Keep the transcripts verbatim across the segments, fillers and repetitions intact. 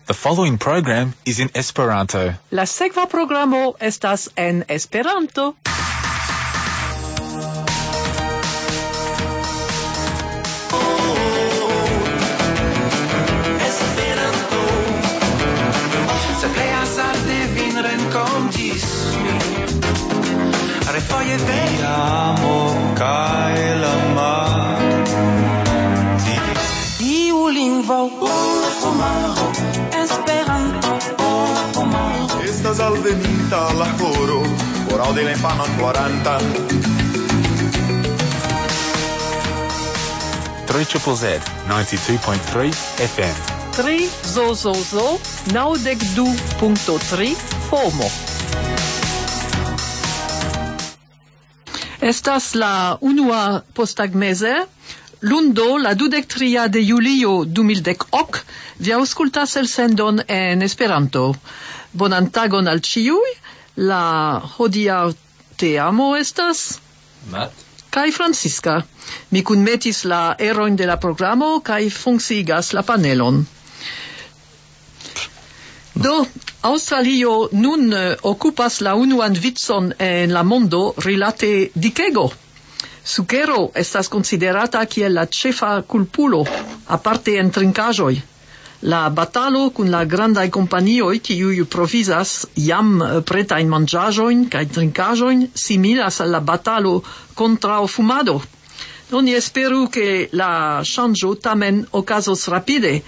The following program is in Esperanto. La sekva programo estas en Esperanto. Refoje vi amo kaj la mati. Iu lingvo la homaro Esperanto la homaro. Estas alvenita la horo por aŭdi la infanon ploranta. three Z Z Z ninety-two point three F M. tri zozozo naŭdek du punkto tri FOMO. Estas la unua postagmeze, lundo la dudek tria de julio du mil dek ok, vi aŭskultas elsendon en Esperanto. Bonan tagon al ĉiuj, la hodiaŭ teamo estas Matt kaj Francisca. Mi kunmetis la erojn de la programo kaj funkciigas la panelon. Do, Australio nun uh, okupas la unuan vicon en la mondo rilate dikego. Sukero estas konsiderata kiel la ĉefa kulpulo, aparte en trinkaĵoj. La batalo kun la grandaj kompanioj, kiuj provizas jam uh, pretajn manĝaĵojn kaj trinkaĵojn, similas al la batalo kontraŭ fumado. Do ni esperu ke la ŝanĝo tamen okazos rapide,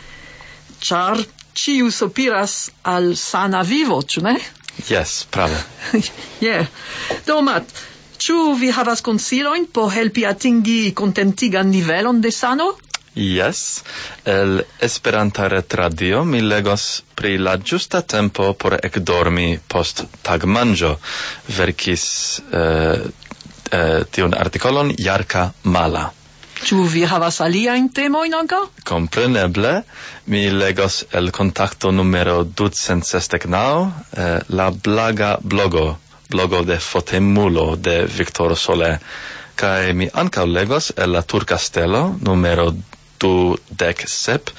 ĉar ciu sopiras al sana vivo, ĉu ne? Yes, prave. Yeah. Do, Matt, ĉu vi havas konsilojn por helpi atingi kontentigan nivelon de sano? Yes, el Esperanta retradio mi legos pri la ĝusta tempo por ekdormi post tagmanĝo. Verkis uh, uh, tiun artikolon Jarka Mala. Ĉu vi havas aliajn temojn ankaŭ? Kompreneble, mi legos el kontakto numero ducent sesdek naŭ, eh, la blaga blogo, blogo de fotemulo de Victor Sole, kaj mi ankaŭ legos el la turka stelo numero dudek sep,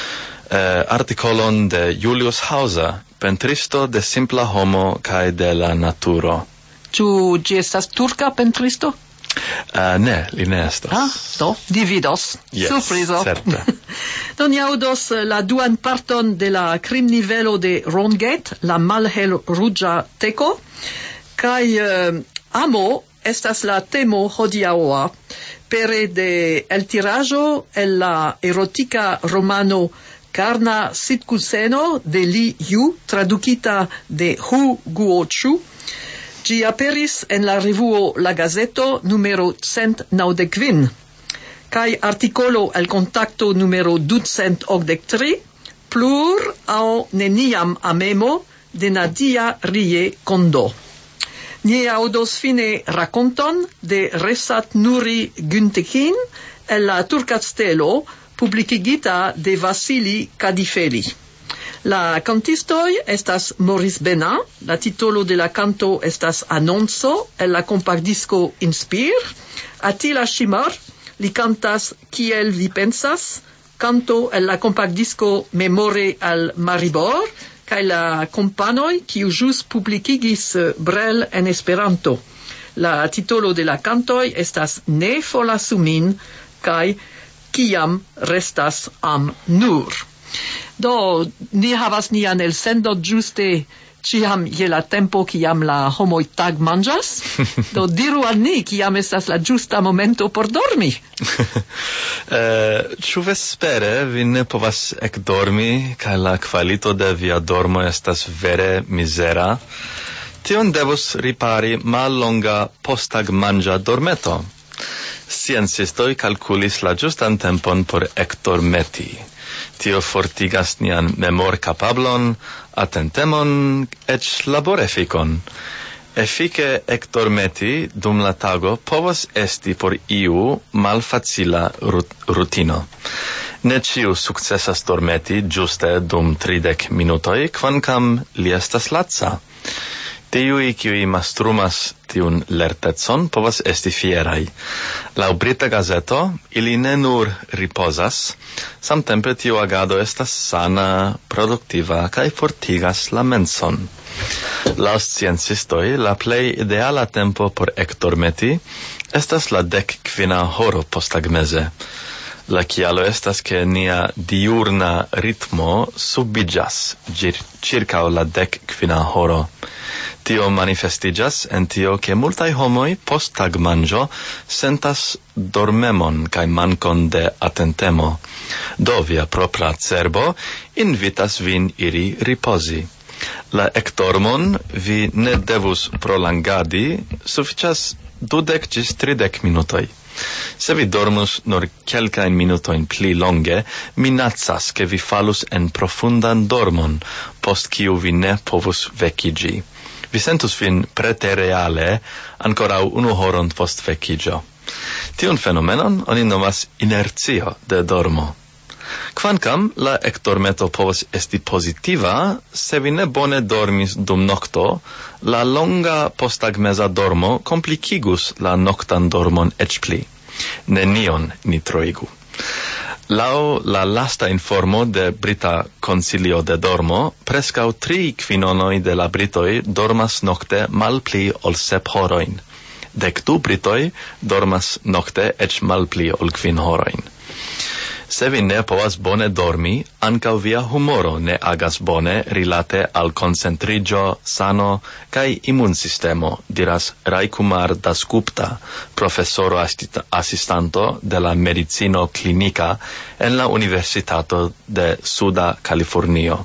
eh, artikolon de Julius Hauser, pentristo de simpla homo kaj de la naturo. Ĉu ĝi estas turka pentristo? Uh, ne, li ne estas. Ah, do, dividos. Yes, Surprizo. certe. Do ni aŭdos la duan parton de la krimnivelo de Rongate, la malhelruĝa teko, kaj uh, amo estas la temo hodiaŭa, pere de eltiraĵo el la erotika romano Karna Sitkuseno de Li Yu, tradukita de Hu Guochu. Ĝi aperis en la revuo La Gazeto numero cent naŭdek kvin, kaj artikolo el kontakto numero ducent okdek tri, plur aŭ neniam amemo de Nadia Rie Kondo. Ni aŭdos fine rakonton de Resat Nuri Güntekin el la turka stelo publikigita de Vasili Kadifeli. La cantistoj estas Maurice Benin, la titolo de la canto estas Annonco el la kompakdisco Inspire. Attila Shimar, li cantas Kiel vi pensas, canto el la kompakdisco Memore al Maribor, kaj la kompanoj kiu ĵus publikigis Brel en Esperanto. La titolo de la cantoj estas Ne forlasu min kaj Kiam restas am nur. Do, ni havas nian elsendon ĝuste ĉiam je la tempo kiam la homoj tagmanĝas. Do diru al ni kiam estas la ĝusta momento por dormi. Eh, ĉu vespere vi ne povas ekdormi kaj la kvalito de via dormo estas vere mizera? Tion devus ripari mallonga posttagmanĝa dormeto. Sciencistoj kalkulis la ĝustan tempon por ekdormeti. Tio fortigas nian memorkapablon, atentemon, eĉ laborefikon. Efike ekdormeti dum la tago povas esti por iu malfacila rut- rutino. Ne ĉiu sukcesas dormeti ĝuste dum tridek minutoj, kvankam li estas laca. Tiui, kiui mastrumas tiun lertecon, povas esti fierai. Lau Brita Gazeto, ili ne nur riposas, samtempe tiu agado estas sana, produktiva, kai fortigas la menson. Lau sciencistoi, la plei ideala tempo por ekdormeti estas la dek kvina horo postagmeze. La kialo estas ke nia diurna ritmo subiĝas circa la dek kvina horo. Tio manifestiĝas en tio ke multaj homoj post tagmanĝo sentas dormemon kaj mankon de atentemo. Do via propra cerbo invitas vin iri ripozi. La ekdormon vi ne devus prolongadi, sufiĉas dudek ĝis tridek minutoj. Se vi dormus nur kelkajn minutojn pli longe, minacas ke vi falus en profundan dormon, post kiu vi ne povus vekiĝi. Vi sentus vin pretereale ankoraŭ unu horon post vekiĝo. Tiun fenomenon oni nomas inercio de dormo. Kvankam la ekdormeto povas esti pozitiva, se vi ne bone dormis dum nokto, la longa postagmeza dormo komplikigus la noktan dormon eĉ pli. Nenion ni troigu. Lau la lasta informo de Brita Consilio de Dormo, preskaŭ tri kvinonoj de la britoj dormas nokte malpli ol sep horojn. Dek du britoj dormas nokte eĉ malpli ol kvin horojn. Se vi ne povas bone dormi, ankaŭ via humoro ne agas bone rilate al koncentriĝo, sano kaj imunsistemo, diras Rajkumar Dasgupta, profesoro asistanto de la medicino klinika en la Universitato de Suda Kalifornio.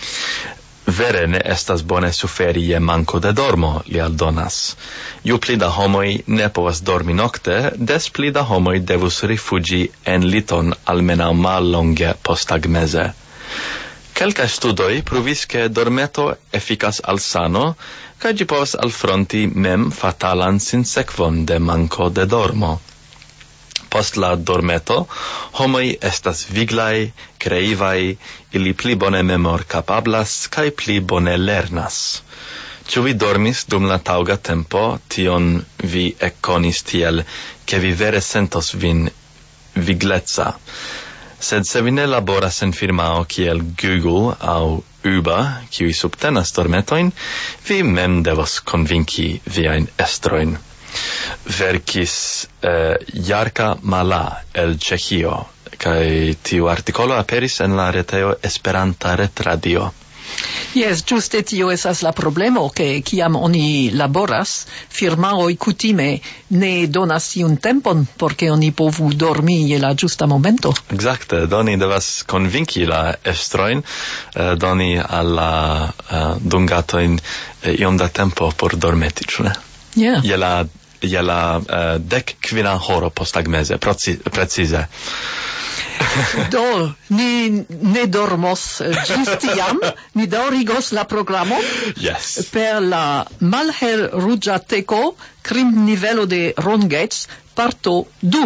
Vere ne estas bone suferi je manko de dormo, li aldonas. Ju pli da homoj ne povas dormi nokte, des pli da homoj devus rifuĝi en liton almenaŭ mallonge postagmeze. Kelkaj studoj pruvis ke dormeto efikas al sano, kaj ĝi povas alfronti mem fatalan sinsekvon de manko de dormo. Post la dormeto, homoj estas viglaj, kreivaj, ili pli bone memor kapablas kaj pli bone lernas. Ĉu vi dormis dum la taŭga tempo, tion vi ekkonis tiel, ke vi vere sentos vin vigleca. Sed se vi ne laboras en firmao kiel Google aŭ Uber, kiuj subtenas dormetojn, vi mem devos konvinki viajn estrojn. Verkis eh, Jarka Mala el Ĉeĥio, kaj tiu artikolo aperis en la retejo Esperanta Retradio. Yes, giuste tio esas la problemo, ke kiam oni laboras, firmaoj kutime ne donas tiun tempon, por ke oni povu dormi je la ĝusta momento. Ekzakte, do ni devas konvinki la estrojn, eh, doni al la uh, dungatojn eh, iom da tempo por dormeti, ĉu ne? Yeah. Je la je la uh, dek kvina horo postagmeze, precize. Do, ni ne dormos ĝis tiam, ni daŭrigos la programo Yes. per la malhelruĝa teko, krimnivelo de Ron Gates, parto du.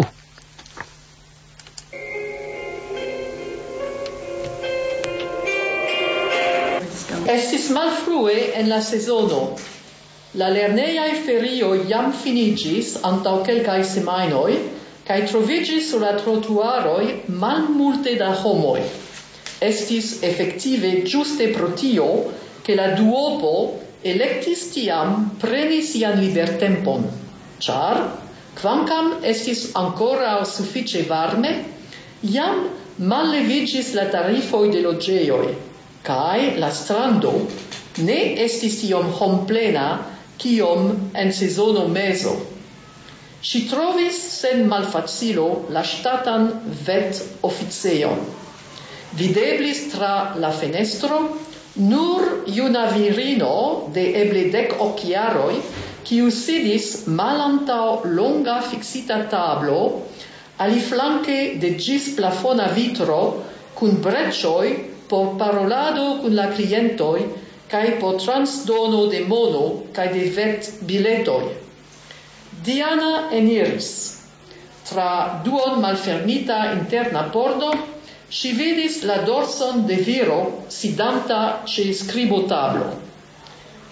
Estis malfrue en la sezono. La lernejaj ferioj jam finiĝis antaŭ kelkaj semajnoj, kaj troviĝis sur la trotuaroj malmulte da homoj. Estis efektive ĝuste pro tio, ke la duopo elektis tiam preni sian libertempon, ĉar, kvankam estis ankoraŭ sufiĉe varme, jam malleviĝis la tarifoj de loĝejoj, kaj la strando ne estis tiom homplena kiom en sezono mezo. Ŝi trovis sen malfacilo la ŝtatan vet-oficejon. Videblis tra la fenestro nur juna virino de eble dek ok jaroj, kiu sidis malantaŭ longa fiksita tablo, aliflanke de ĝis plafona vitro kun breĉoj por parolado kun la klientoj kaj por transdono de mono kaj de vet-biletoj. Diana eniris. Tra duon malfermita interna pordo, ŝi vidis la dorson de viro sidanta ĉe skribotablo.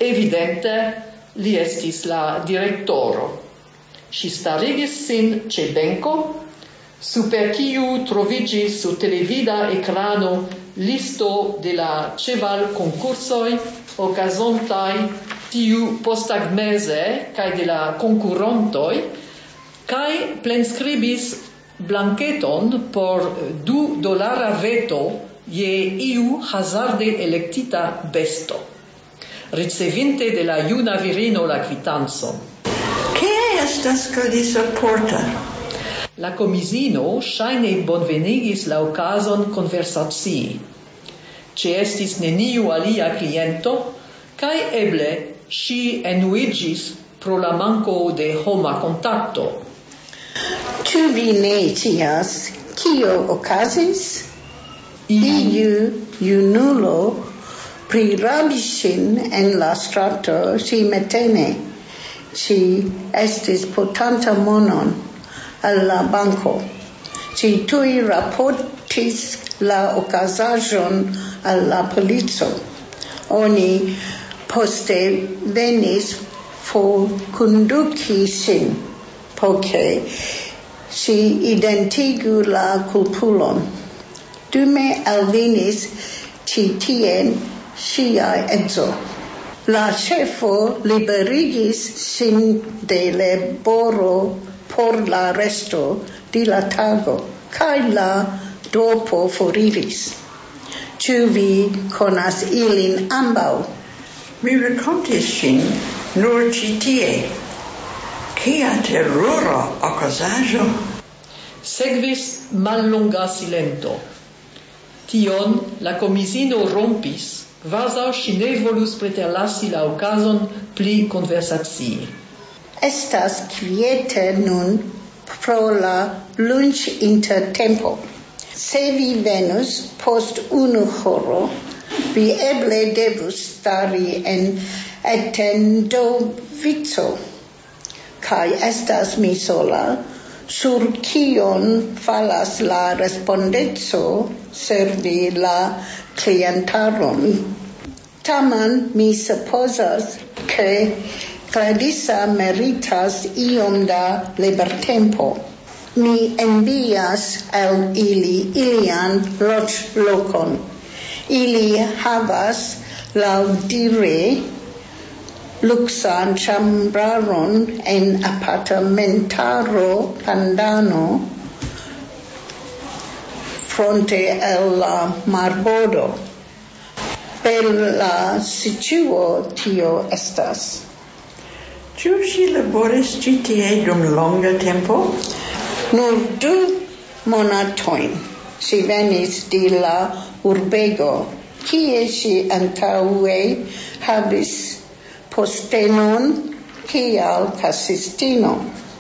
evidente li estis la direktoro. Si starigis sin ce benco, super kiu trovigis su televida ecrano listo de la cheval concursoi ocasontai tiu postagmese cae de la concurrentoi, cae plenscribis blanqueton por du dolara veto je iu hazarde electita besto, ricevinte de la juna virino la quitanzon. Che estas que li supporta? La comisino shaine bonvenigis la occasion conversacii. Ce estis neniu alia cliento, cae eble si enuigis pro la manco de homa contacto. Ĉu vi ne scias kio okazis? Iu junulo prirabis ŝin en la strato si matene. Ŝi estis portanta monon al la banco. Ŝi tuj raportis la okazaĵon al la polico. Oni poste venis for konduki ŝin, por ke ŝi identigu la kulpulon. Dume alvenis ĉi tien ŝia edzo. La ĉefo liberigis sin de laboro por la resto de la tago, kaj la dopo foriris. Ĉu vi konas ilin ambaŭ? Mi renkontis ŝin nur ĉi tie. Kia terura okazaĵo! Segvis mallonga silento. Tion la komisino rompis, kvazaŭ ŝi ne volus preterlasi la okazon pli konversacii. Estas kviete nun pro la lunch intertempo. Se vi venus post unu horo, vi eble devus stari en etendovico. Kaj estas mi sola, sur kion falas la respondeco servi la klientaron. Tamen mi supposas ke Clarissa meritas iom da libertempo. Mi envias al ili ilian loĝlokon. Ili havas laŭdire luxan ĉambraron en apartamentaro Pandano fronte al la marbordo. Bela situo tio estas. Ĉu ŝi laboris ĉi tie dum longa tempo? Nur du monatojn. Ŝi venis de la urbego, kie ŝi antaŭe havis postenon kiel kasistino.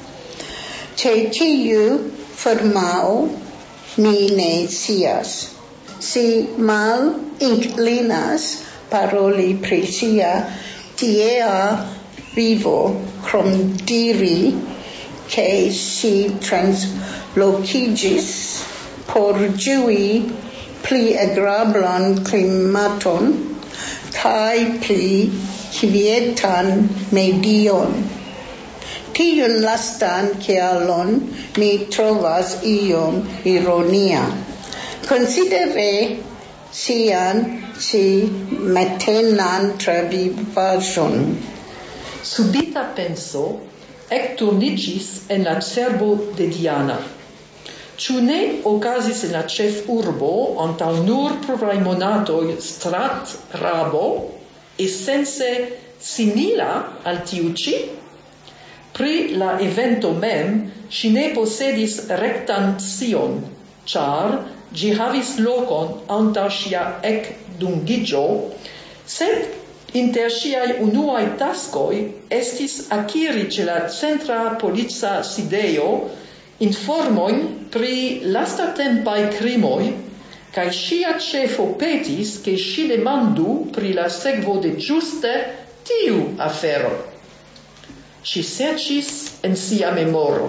Ĉe tiu firmao mi ne scias. Si mal inklinas paroli pri sia tiea vivo, krom diri ke ŝi translokigis por ĝui pli agrablan klimaton kaj pli kvietan medion. Tiun lastan kialon mi trovas iom ironia. Considere sian ĉi matenan travivaĵon. Subita penso ekturniĝis en la cerbo de Diana. Ĉu ne okazis en la ĉefurbo antaŭ nur pluraj monatoj stratrabo esence simila al tiu ĉi? Pri la evento mem ŝi ne posedis rektan scion, ĉar ĝi havis lokon antaŭ ŝia ekdungiĝo, sed inter ŝiaj unuaj taskoj estis akiri ĉe la centra polica sidejo informojn pri lastatempaj krimoj, kaj ŝia ĉefo petis, ke ŝi demandu pri la sekvo de ĝuste tiu afero. Ŝi serĉis en sia memoro.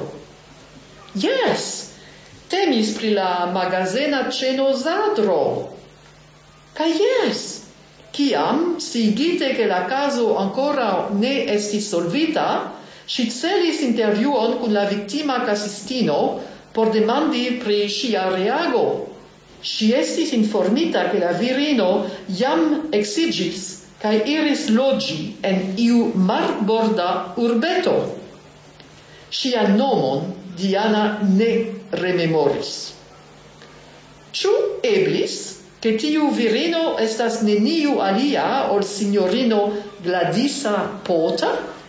Jes, temis pri la magazena ĉenozadro. Kaj jes, Kiam, sigite che la caso ancora ne estis solvita, si celis intervjuon kun la victima casistino por demandi pri sia reago. Si estis informita che la virino jam exigis kai iris logi en iu marborda urbeto. Sia nomon Diana ne rememoris. Ĉu eblis che tiu virino estas neniu alia ol signorino Gladisa Pota?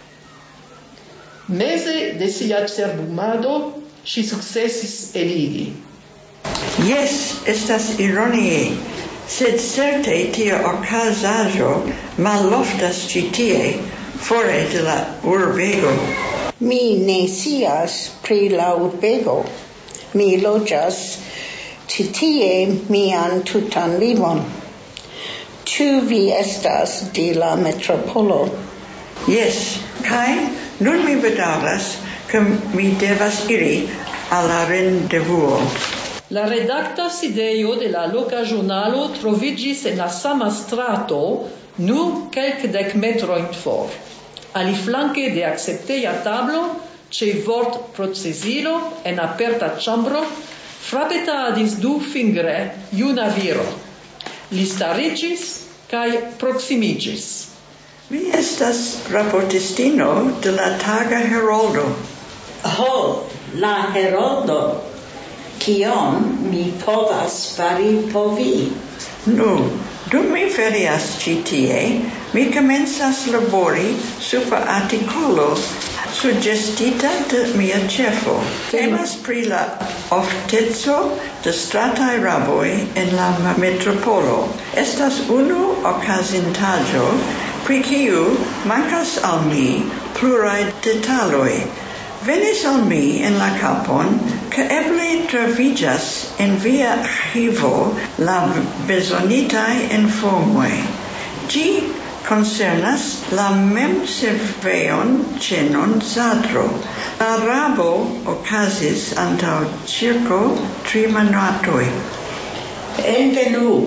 Meze de sia cerbumado, si successis eligi. Yes, estas ironie, sed certe tia okazaĵo maloftas ĉi tie, fore de la urbego. Mi ne scias pri la urbego. Mi loĝas ĉi tie mian tutan vivon. Ĉu vi estas de la metropolo? Yes, kaj nun mi bedaŭras, ke mi devas iri al la rendevuo. La redacta sidejo de la loka ĵurnalo troviĝis en la sama strato, nur kelkdek metrojn for. Aliflanke de akcepteja tablo, ĉe vortprocesilo en aperta ĉambro, frapetadis du fingre juna viro. Li stariĝis kaj proksimiĝis. Mi estas raportistino de la taga Heroldo. Ho, la Heroldo. Kion mi povas fari por vi? Nu, dum mi ferias ĉi tie, mi komencas labori super artikolo suggestita de mia ĉefo. Temas pri la ofteco de strataj raboj en la metropolo. Estas unu okazintaĵo pri kiu mankas al mi pluraj detaloj. Venis al mi en la kapon ke eble troviĝas en via arĥivo la bezonitaj informoj. Ĝi koncernas la memservejon ĉe Nonzadro. La rabo okazis antaŭ ĉirko tri monatoj. Envenu.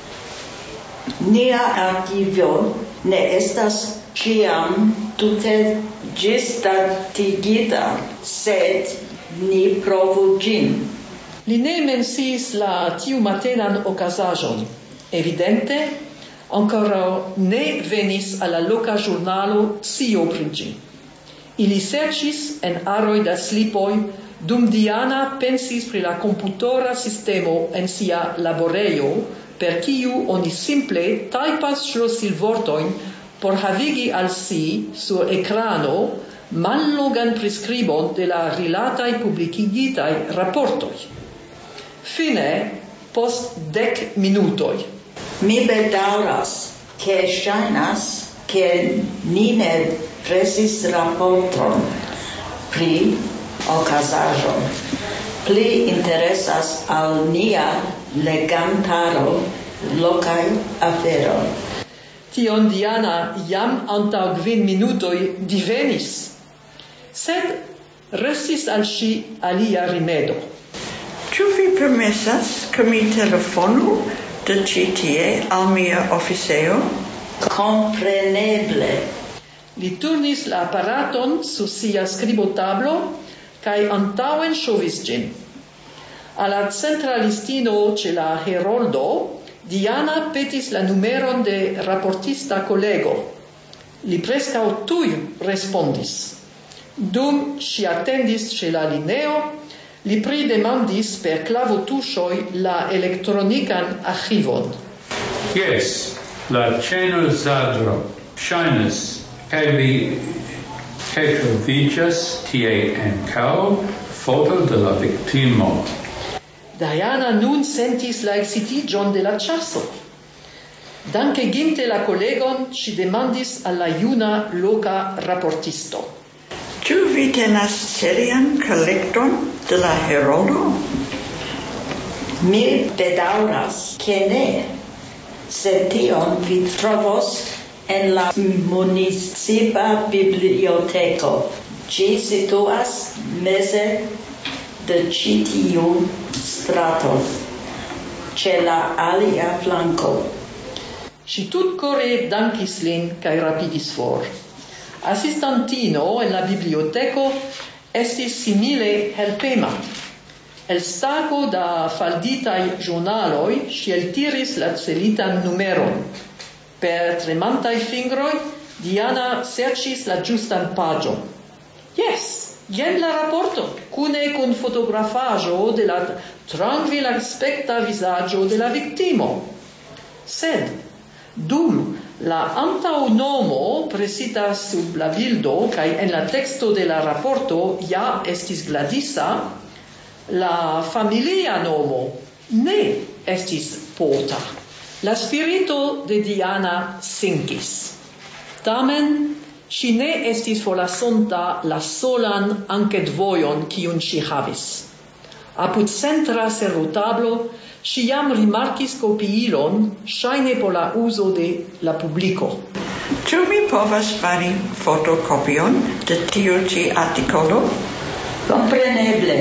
Nia arkivo ne estas ĉiam tute ĝisdatigita, sed ni provu ĝin. Li ne menciis la tiumatenan okazaĵon. Evidente, ankoraŭ ne venis al la loka ĵurnalo scio pri ĝi. Ili serĉis en aroj da slipoj, dum Diana pensis pri la komputora sistemo en sia laborejo, per kiu oni simple tajpas ŝlosilvortojn por havigi al si sur ekrano mallongan priskribon de la rilataj publikigitaj raportoj. Fine, post dek minutoj. Mi bedaŭras, ke ŝajnas, ke ni ne presis raporton pri okazaĵo. Pli interesas al nia legantaro lokaj aferoj. Tion Diana jam antaŭ kvin minutoj divenis. Sed restis al ŝi alia rimedo. Ĉu vi permesas ke mi telefonu de ĉi tie al mia oficejo? Kompreneble. Li turnis la aparaton sur sia skribotablo kaj antaŭen ŝovis ĝin. Al la centralistino ĉe la Heroldo, Diana petis la numeron de raportista kolego. Li preskaŭ tuj respondis. Dum ŝi atendis ĉe la lineo, li pridemandis per klavotuŝoj la elektronikan arĥivon. Yes, la ĉeno Zadro ŝajnas, kaj vi kaj troviĝas tie ankaŭ foto de la viktimo. Diana nun sentis la excitiĝon de la ĉaso. Dankeginte la kolegon, ŝi demandis al la juna loka raportisto. Ĉu vi tenas serian kolekton de la Heroldo? Mi bedaŭras, ke ne, sed tion vi trovos en la municipa biblioteko. Ĝi situas meze de ĉi tiu strato, ĉe la alia flanko. Ŝi tutkore dankis lin kaj rapidis for. Assistantino en la biblioteko estis simile helpema. El stako da falditaj ĵurnaloj ŝi eltiris la celitan numeron. Per tremantaj fingroj Diana serĉis la ĝustan paĝon. Jes, jen la raporto, kune kun fotografaĵo de la trankvilaspekta vizaĝo de la viktimo. Sed dum la antaŭnomo presita sub la bildo kaj en la teksto de la raporto ja estis Gladisa, la familia nomo ne estis Pota. La spirito de Diana sinkis. Tamen, ŝi ne estis forlasonta la solan ankedvojon kiun ŝi havis. Apud centra servotablo ŝi jam rimarkis kopiilon, ŝajne por la uzo de la publiko. Ĉu mi povas fari fotokopion de tiu ĉi artikolo? Kompreneble.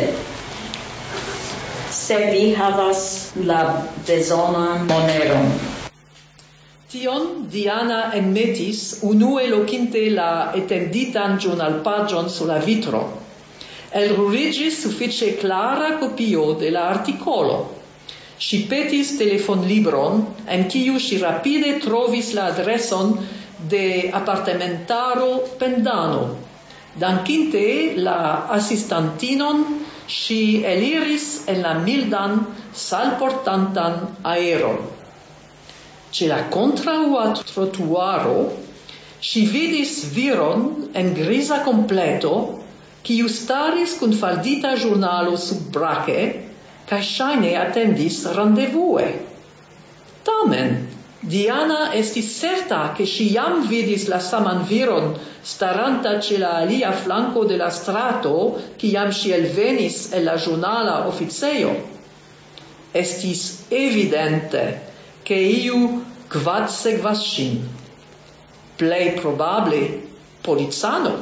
Se vi havas la bezonan moneron. Tion Diana enmetis unue lokinte la etenditan ĵurnalpaĝon sur la vitro. Elruriĝis sufiĉe klara kopio de la artikolo. Ŝi petis telefonlibron, en kiu ŝi rapide trovis la adreson de apartamentaro Pendano. Dankinte la asistantinon, ŝi eliris en la mildan, salportantan aeron. Ĉe la kontraŭa trotuaro, ŝi vidis viron en griza kompleto, kiu staris kun faldita ĵurnalo subbrake kaj ŝajne atendis randevue. Tamen, Diana estis certa, ke ŝi jam vidis la saman viron staranta ĉe la alia flanko de la strato, kiam ŝi elvenis el la ĵurnala oficejo. Estis evidente, ke iu kvadsegvas ŝin. Plej probable policano.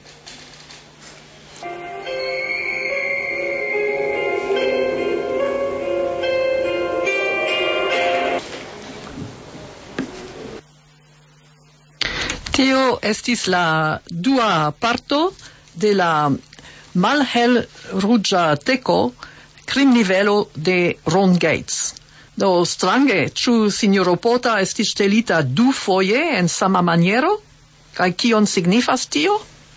Tio estis la dua parto de la malhelruĝa teko krimnivelo de Ron Gates. Do strange, ĉu sinjoro Pota estis ŝtelita du foje en sama maniero? Kaj kion signifas tio?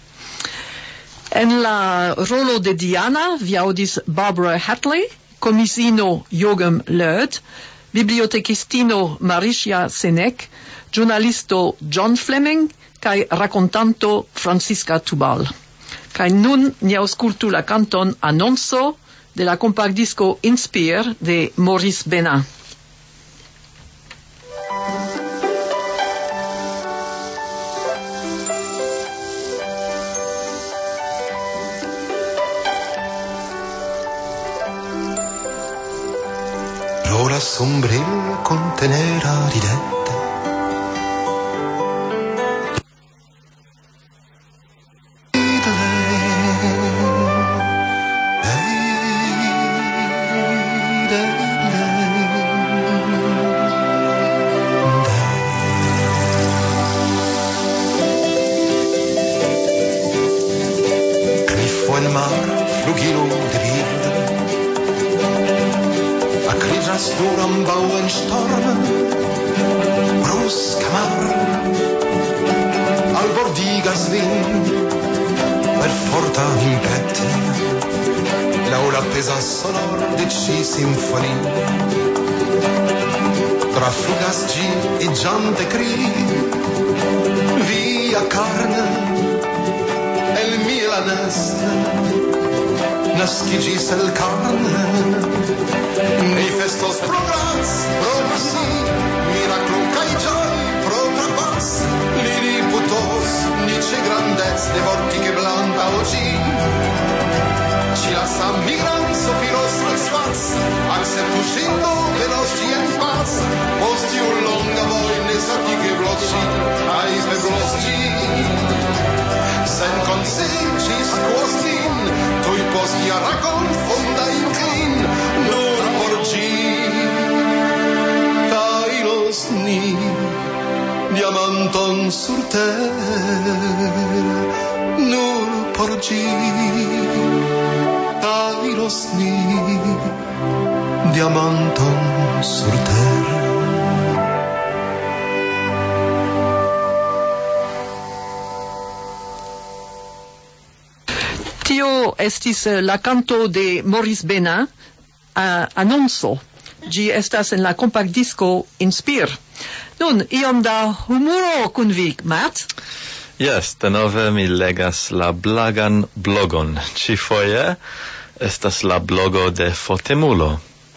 En la rolo de Diana vi aŭdis Barbara Hatley, komisino Jogem Löd, bibliotekistino Maricia Senek, giornalisto John Fleming kaj rakontanto Francisca Tubal. Kaj nun ni aŭskultu la kanton Annonco de la kompaktdisko Inspire de Maurice Benin. L'ora sombril contenera ridente. Sinfonie trafugas ĝi iĝante cri via carne el mia nesta naskiĝis el carne ni festos pro graz pro masi miraklo kaj ĝoj pro trapas li riputos ni ĉe grandec de vortigeblanta oĝi ci lasa migran sopiros respaz acceptu ŝin do venos ĝi en paz post tiu longa vojne satigeblos ŝi kaj beblos ĝi senkonsciiĝis quostin tuj post ia rakonfonda inklin nur por ĝi tajlos ni diamanton sur terre, nur por ĝi iros ni diamanton sur terre. Tio estis la canto de Maurice Benin, uh, Annonzo. Gi estas en la compact disco Inspire. Nun, iom da humuro kun vi, Matt? Yes, denove mi legas la blagan blogon. Cifoje estas la blogo de fotemulo.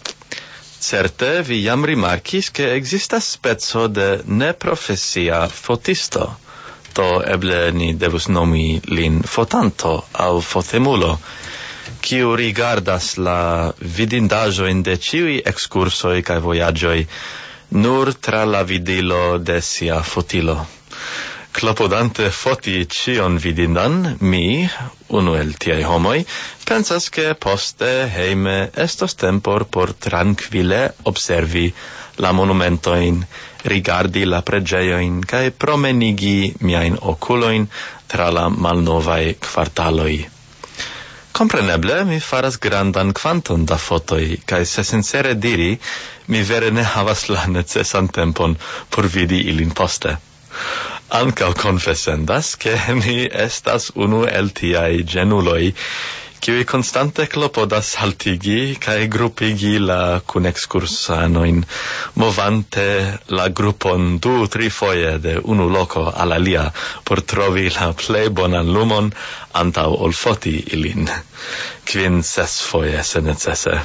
Certe vi jam rimarkis che existas speco de neprofesia fotisto. Do eble ni devus nomi lin fotanto au fotemulo, kiu rigardas la vidindaĵojn de ĉiuj ekskursoj kaj vojaĝoj nur tra la vidilo de sia fotilo. Klopodante foti ĉion vidindan, mi, unu el tiaj homoj, pensas ke poste hejme estos tempor por trankvile observi la monumentojn, rigardi la preĝejojn kaj promenigi miajn okulojn tra la malnovaj kvartaloj. Compreneble, mi faras grandan kvanton da fotoj, kaj se sincere diri, mi vere ne havas la necesan tempon por vidi ilin poste. Ankaŭ confesendas, ke mi estas unu el tiaj ĝenuloj, kiuj konstante klopodas haltigi kaj grupigi la kunexkursanojn, movante la grupon du tri foje de unu loko al alia por trovi la plej bonan lumon antaŭ ol foti ilin, kvin ses foje se necese.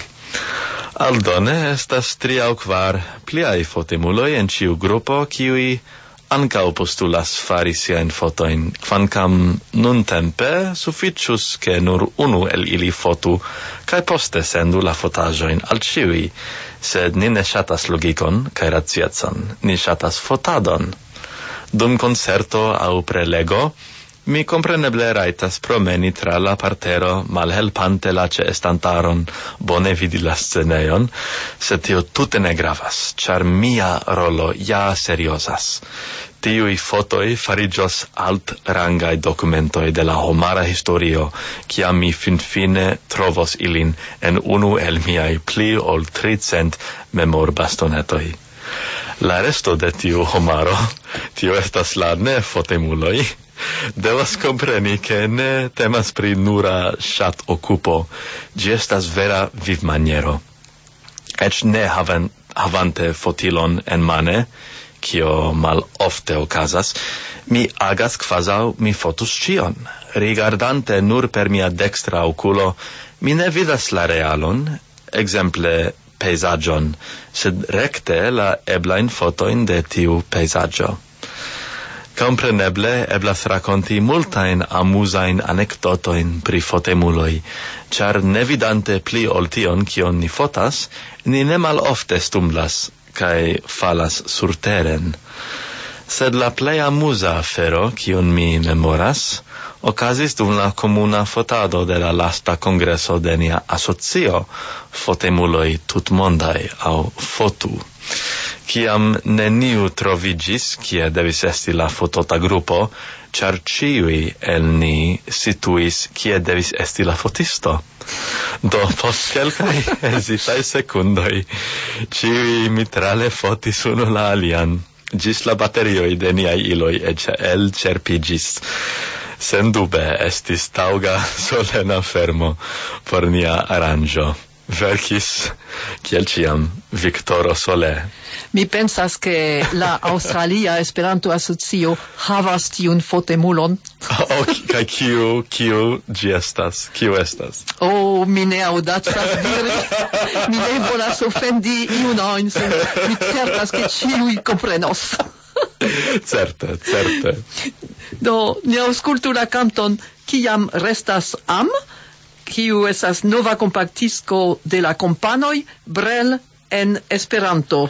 Aldone estas tri aŭ kvar pliaj fotemuloj en ĉiu grupo, kiuj ankaŭ postulas fari siajn fotojn, kvankam nuntempe sufiĉus ke nur unu el ili fotu kaj poste sendu la fotaĵojn al ĉiuj, sed ni ne ŝatas logikon kaj raciecon, ni ŝatas fotadon. Dum koncerto aŭ prelego, mi kompreneble rajtas promeni tra la partero, malhelpante la ĉeestantaron, bone vidi la scenejon, sed tio tute ne gravas, ĉar mia rolo ja seriozas. Tiuj fotoj fariĝos altrangaj dokumentoj de la homara historio, kiam mi finfine trovos ilin en unu el miaj pli ol tricent memorbastonetoj. La resto de tiu homaro, tio estas la ne fotemuloj, devas kompreni ke ne temas pri nura ŝat okupo, ĝi estas vera vivmaniero. Eĉ ne haven, havante fotilon en mane, kio malofte okazas, mi agas kvazaŭ mi fotus ĉion. Rigardante nur per mia dekstra okulo, mi ne vidas la realon, ekzemple pejzaĝon, sed rekte la eblajn fotojn de tiu pejzaĝo. Compreneble eblas rakonti multajn amuzajn anekdotojn pri fotemuloj, ĉar nevidante pli ol tion, kion ni fotas, ni ne malofte stumblas kaj falas surteren. Sed la plej amuza afero, kiun mi memoras, okazis dum la komuna fotado de la lasta kongreso de nia asocio Fotemuloj tutmondaj aŭ Fotu. Kiam neniu troviĝis, kie devis esti la fotota grupo, ĉar ĉiuj el ni situis, kie devis esti la fotisto. Do post kelkaj hezitaj sekundoj, ĉiuj mitrale fotis unu la alian, ĝis la baterioj de niaj iloj eĉ elĉerpiĝis. Sendube estis taŭga solena fermo por nia aranĝo. Verkis, kiel ĉiam, Viktoro Sole. Mi pensas ke la Aŭstralia Esperanto Asocio havas tiun fotemulon. Oh, kaj kiu, kiu ĝi estas? Kiu estas? Oh, mi ne aŭdacas diri. Mi ne volas ofendi iunojn, sed mi certas ke ĉiuj komprenos. Certe, certe. Do, ni aŭskultu la kanton Kiam restas am, kiu estas nova kompaktisko de la kompanoj Brel en Esperanto.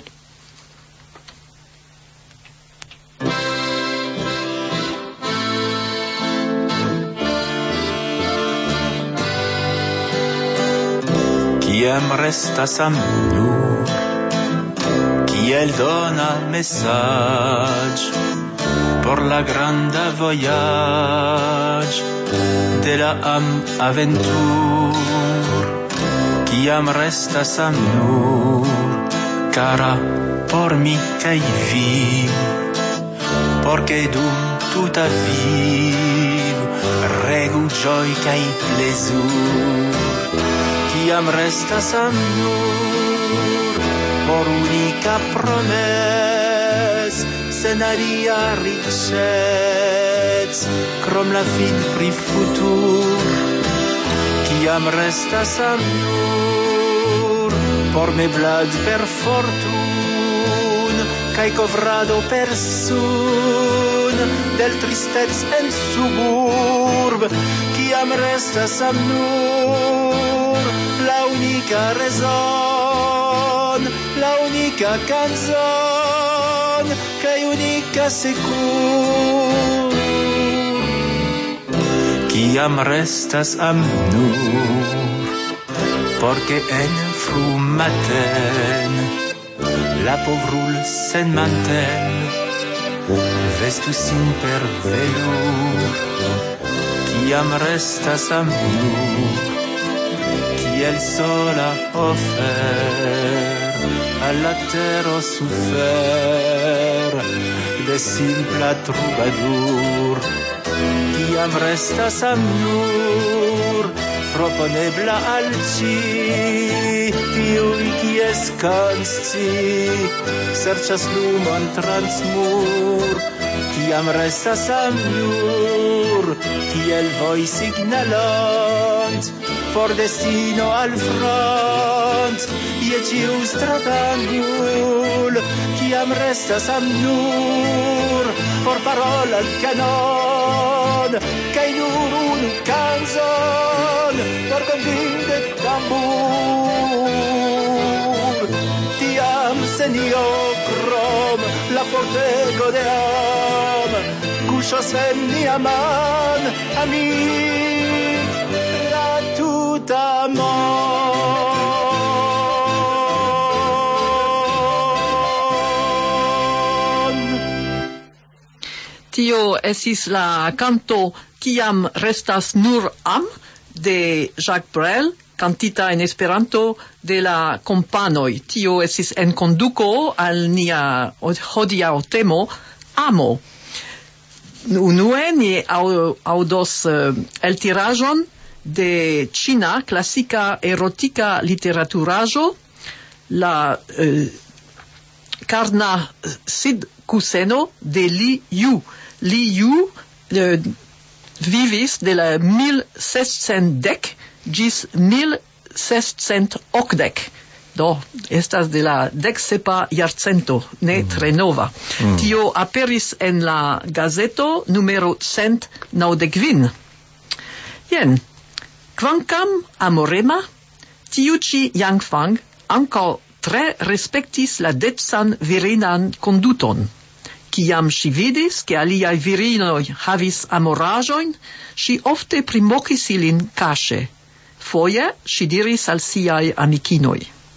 Kiam restas am nur, kiel dona mesaĝ, la granda voyage de la am aventur kiam restas am nur cara por mi kai vi porque dum tuta viv regu joy kai plezur kiam restas am nur por unica promes sen alia ricets krom la fin pri futur kiam restas am nur por meblad per fortun kai covrado per sun del tristez en suburb kiam restas am nur la unica raison la unica canzon kai unica secur kiam restas am nur porque en frumaten la povrul sen manten vestu sin per velur kiam restas am nur kiel sola ofer alla terra sufer de simpla troubadour kiam restas am nur proponebla al ci tiui kies consci serĉas lumon transmur kiam restas am nur kiel vojsignalont por destino al front je ĉiu stratangul kiam restas am nur por parol al canon kaj nur unu canzon por convinde tambur tiam senio krom la portego de am kuŝos en nia man amik la tuta mon tio esis la canto Kiam restas nur am de Jacques Brel, cantita en Esperanto de la kompanoj. Tio estis en konduko al nia hodiaŭ temo amo. Unue ni aŭdos eltiraĵon de ĉina klasika erotika literaturaĵo, la eh, Karna Sidkuseno de Li Yu. Li Yu eh, vivis de la mil sescent dek gis mil sescent okdek. Do, estas de la deksepa jarcento, ne mm. tre nova. Mm. Tio aperis en la gazeto numero cent naŭdek-kvin. Jen, kvankam amorema, tiu ĉi Yang Fang ankaŭ tre respektis la decan virinan konduton. Kiam ŝi vidis, ke aliaj virinoj havis amoraĵojn, ŝi ofte primokis ilin kaŝe. Foje ŝi diris al siaj amikinoj: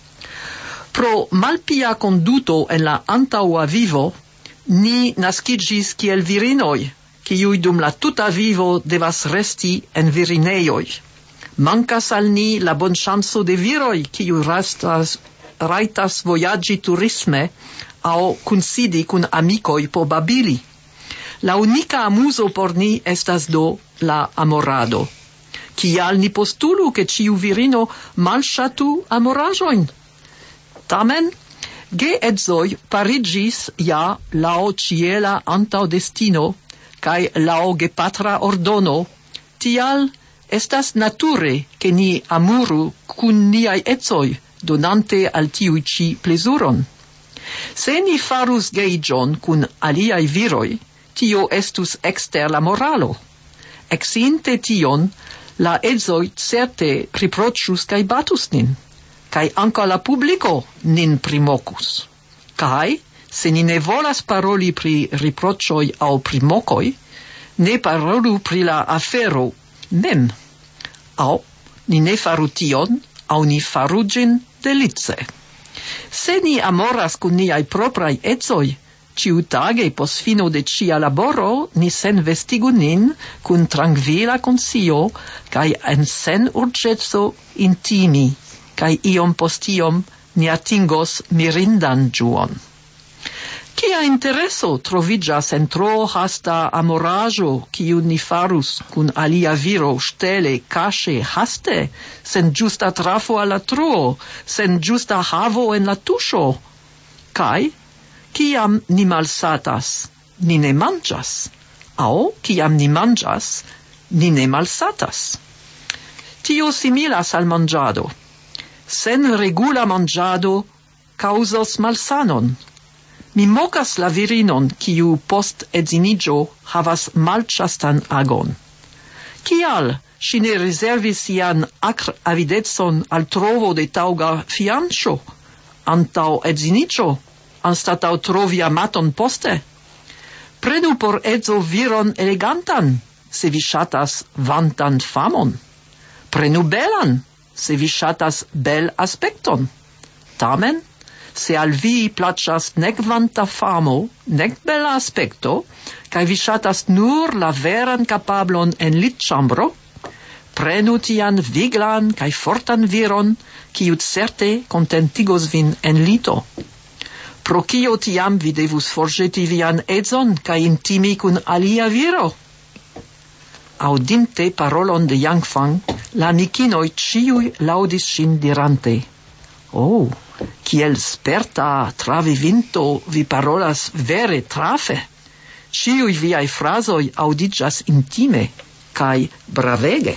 pro malpia konduto en la antaŭa vivo, ni naskiĝis kiel virinoj, kiuj dum la tuta vivo devas resti en virinejoj. Mankas al ni la bonŝanco de viroj, kiuj restas rajtas vojaĝi turisme aŭ kunsidi kun amikoj por babili. La unika amuzo por ni estas do la amorado. Kial ni postulu ke ĉiu virino malŝatu amoraĵojn? Tamen, geedzoj pariĝis ja laŭ ĉiela antaŭdestino kaj laŭ gepatra ordono, tial estas nature ke ni amuru kun niaj edzoj, donante al tiuj ĉi plezuron. Se ni farus geiĝon kun aliaj viroj, tio estus ekster la moralo. Eksinte tion, la edzoj certe riproĉus kaj batus nin, kaj ankaŭ la publiko nin primokus. Kaj, se ni ne volas paroli pri riproĉoj aŭ primokoj, ne parolu pri la afero mem. Aŭ ni ne faru tion, aŭ ni faru ĝin delice. Se ni amoras kun niaj propraj edzoj, Ciutage pos fino de cia laboro ni sen vestigu nin cun tranquila conscio cae en sen urgezzo intimi, cae iom post iom ni atingos mirindan giuon. Cia intereso trovigas en tro hasta amoraggio ciu ni farus cun alia viro stele cache haste, sen giusta trafo alla truo, sen giusta havo en la tuscio, cae ciam ni malsatas, ni ne mangias, au ciam ni mangias, ni ne malsatas. Tio similas al mangiado. Sen regula mangiado causas malsanon. Mi mocas la virinon kiu post edzinigio havas malĉastan agon. Kial ŝi ne rezervis sian akr avidecon al trovo de taŭga fianĉo antaŭ edzinigio, anstataŭ trovi amaton poste? Prenu por edzo viron elegantan, se vi ŝatas vantan famon. Prenu belan, se vi ŝatas bel aspekton. Tamen, se al vi placas nec vanta famo, nec bela aspecto, cae vi ŝatas nur la veran capablon en litĉambro, prenu tian viglan cae fortan viron, kiu certe contentigos vin en lito. Pro kio tiam vi devus forĵeti vian edzon cae intimi kun alia viro? Audinte parolon de Yang Fang, la amikinoj ĉiuj laŭdis ŝin dirante: Oh, kiel sperta travivinto vi parolas vere trafe. Ĉiuj viaj frazoj aŭdiĝas intime kaj bravege.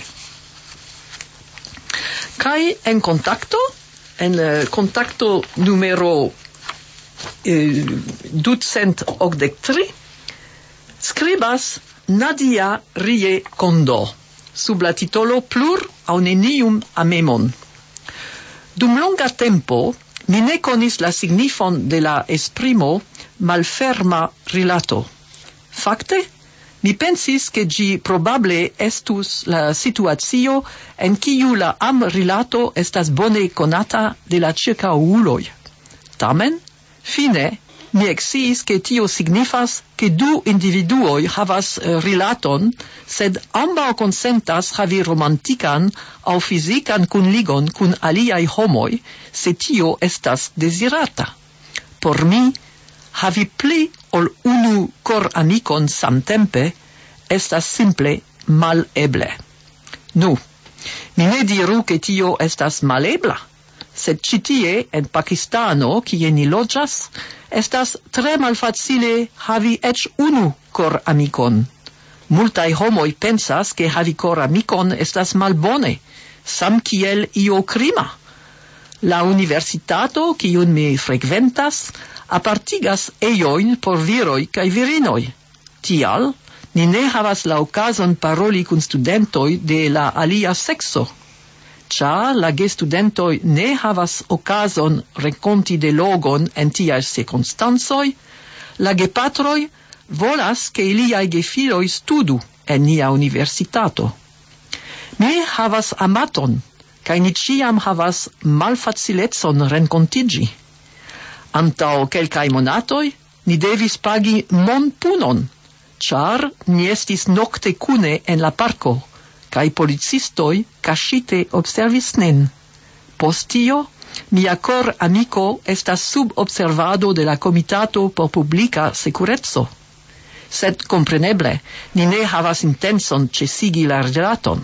Kaj en kontakto, en uh, kontakto numero ducent okdek tri, skribas Nadia Rie Kondo, sub la titolo Plur aŭ nenium amemon. Dum longa tempo, mi ne konis la signifon de la esprimo malferma rilato. Fakte, mi pensis ke ĝi probable estus la situacio en kiu la am rilato estas bone konata de la ĉirkaŭuloj. Tamen, fine, mi eksciis ke tio signifas ke du individuoj havas rilaton, sed ambaŭ konsentas havi romantikan aŭ fizikan kunligon kun aliaj homoj, se tio estas dezirata. Por mi, havi pli ol unu kor amikon samtempe estas simple maleble. Nu, mi ne diru ke tio estas malebla, sed ĉi tie en Pakistano, kie ni loĝas, estas tre malfacile havi eĉ unu kor amikon. Multaj homoj pensas ke havi kor amikon estas malbone, samkiel io krima. La universitato, kiun mi frekventas, apartigas ejojn por viroj kaj virinoj. Tial, ni ne havas la okazon paroli kun studentoj de la alia sekso. Ĉar la gestudentoj ne havas okazon renkonti de logon en tiaj cirkonstancoj, la gepatroj volas ke iliaj gefiloj studu en nia universitato. Mi havas amaton, kaj ni ĉiam havas malfacilecon renkontiĝi. Antaŭ kelkaj monatoj ni devis pagi monpunon, ĉar ni estis nokte kune en la parko, kaj policistoj kaŝite observis nin. Post tio, mia kor amiko estas sub observado de la Komitato por Publika Sekureco. Sed kompreneble, ni ne havas intenson ĉesigi la rilaton.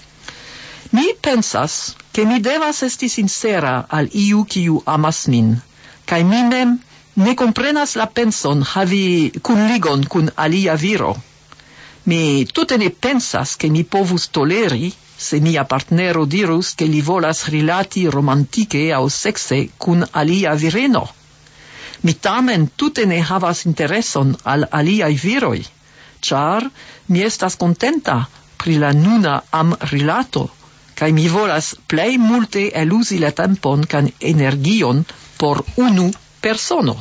Mi pensas, ke mi devas esti sincera al iu kiu amas min, kaj mi mem ne komprenas la penson havi kunligon kun alia viro. Mi tute ne pensas ke mi povus toleri, se mia partnero dirus ke li volas rilati romantike aŭ sekse kun alia virino. Mi tamen tute ne havas intereson al aliaj viroj, ĉar mi estas kontenta pri la nuna am rilato, kaj mi volas plej multe eluzi la tempon kaj energion por unu persono.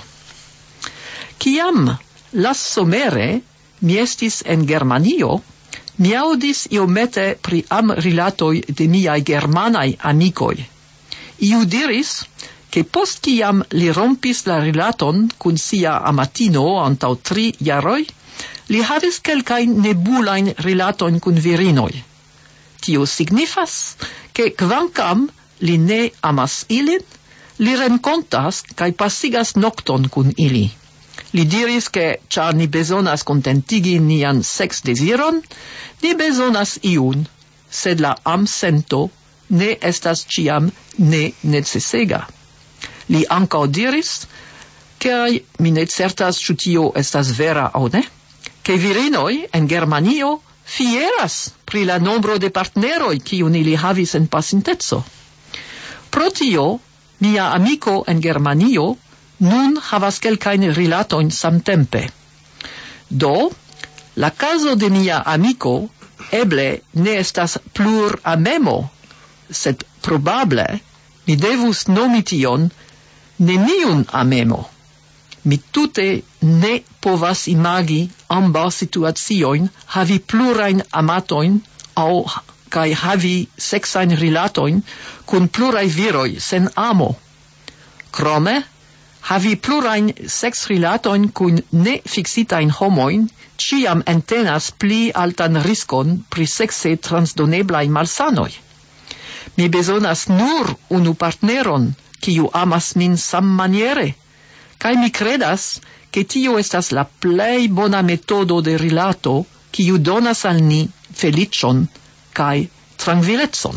Kiam lassomere mi estis en Germanio, mi aŭdis iomete pri am rilatoj de miaj germanaj amikoj. Iu diris, che post kiam li rompis la rilaton kun sia amatino antaŭ tri jaroj, li havis kelkajn nebulajn rilatojn kun virinoj. Tio signifas, ke kvankam li ne amas ilin, li renkontas kaj pasigas nokton kun ili. Li diris ke ĉar ni bezonas kontentigi nian seksdeziron, ni bezonas iun, sed la amsento ne estas ĉiam ne necesega. Li ankaŭ diris, ke mi ne certas ĉu tio estas vera aŭ ne, ke virinoj en Germanio fieras pri la nombro de partneroj kiun ili havis en pasinteco. Pro tio, mia amiko en Germanio nun havas kelkajn rilatojn samtempe. Do, la caso de mia amiko eble ne estas plur amemo, sed probable mi devus nomi tion neniun amemo. Mi tute ne povas imagi ambaŭ situaciojn havi plurajn amatojn aŭ kaj havi seksajn rilatojn kun pluraj viroj sen amo. Krome, havi plurajn seksrilatojn kun ne fiksitajn homojn ĉiam entenas pli altan riskon pri sekse transdoneblaj malsanoj. Mi bezonas nur unu partneron, kiu amas min sammaniere, kaj mi kredas, ke tio estas la plej bona metodo de rilato, kiu donas al ni feliĉon kaj trankvilecon.